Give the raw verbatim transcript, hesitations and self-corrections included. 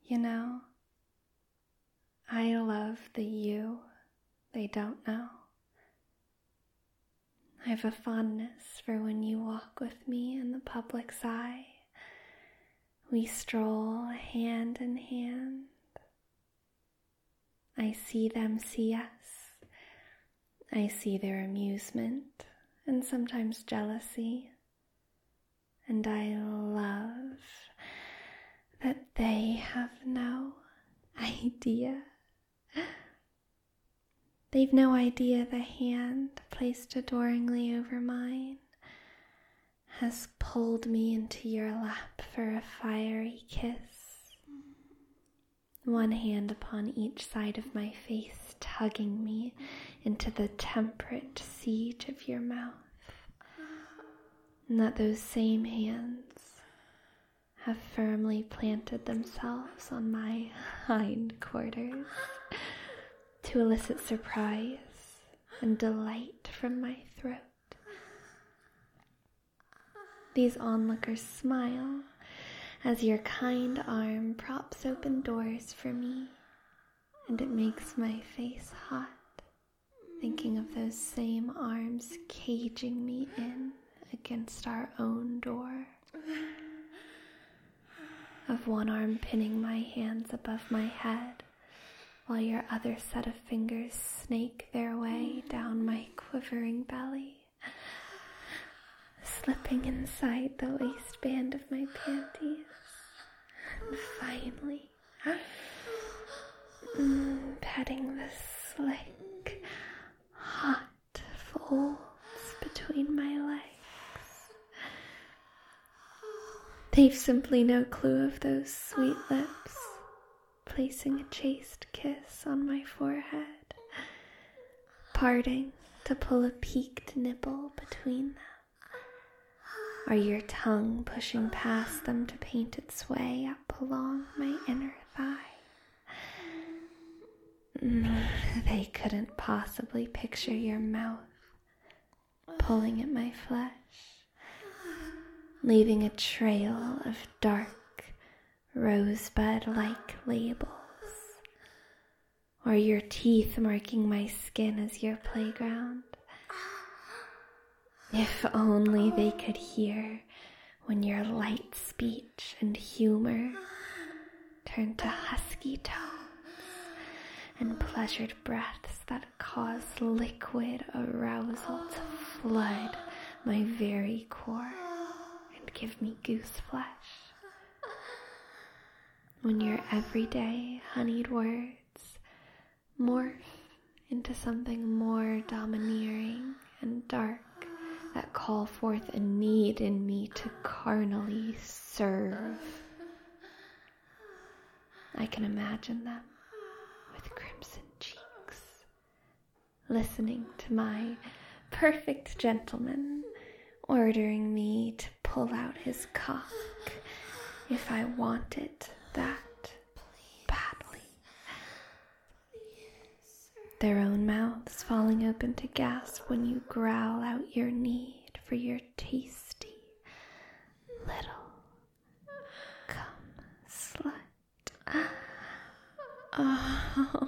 You know, I love the you they don't know. I have a fondness for when you walk with me in the public's eye. We stroll hand in hand. I see them see us. I see their amusement and sometimes jealousy. And I love that they have no idea. They've no idea the hand placed adoringly over mine has pulled me into your lap for a fiery kiss. One hand upon each side of my face, tugging me into the temperate siege of your mouth. And that those same hands have firmly planted themselves on my hind quarters to elicit surprise and delight from my throat. These onlookers smile as your kind arm props open doors for me, and it makes my face hot, thinking of those same arms caging me in against our own door, of one arm pinning my hands above my head, while your other set of fingers snake their way down my quivering belly, slipping inside the waistband of my panties, and finally mm, petting the slick, hot folds between my legs. They've simply no clue of those sweet lips, placing a chaste kiss on my forehead, parting to pull a peaked nipple between them, or your tongue pushing past them to paint its way up along my inner thigh. Mm, they couldn't possibly picture your mouth pulling at my flesh, leaving a trail of dark, rosebud-like labels, or your teeth marking my skin as your playground. If only they could hear when your light speech and humor turn to husky tones and pleasured breaths that cause liquid arousal to flood my very core and give me goose flesh. When your everyday honeyed words morph into something more domineering and dark that call forth a need in me to carnally serve. I can imagine them with crimson cheeks, listening to my perfect gentleman ordering me to pull out his cock if I want it that badly. Their own mouths falling open to gasp when you growl out your need for your tasty little cum slut. Oh,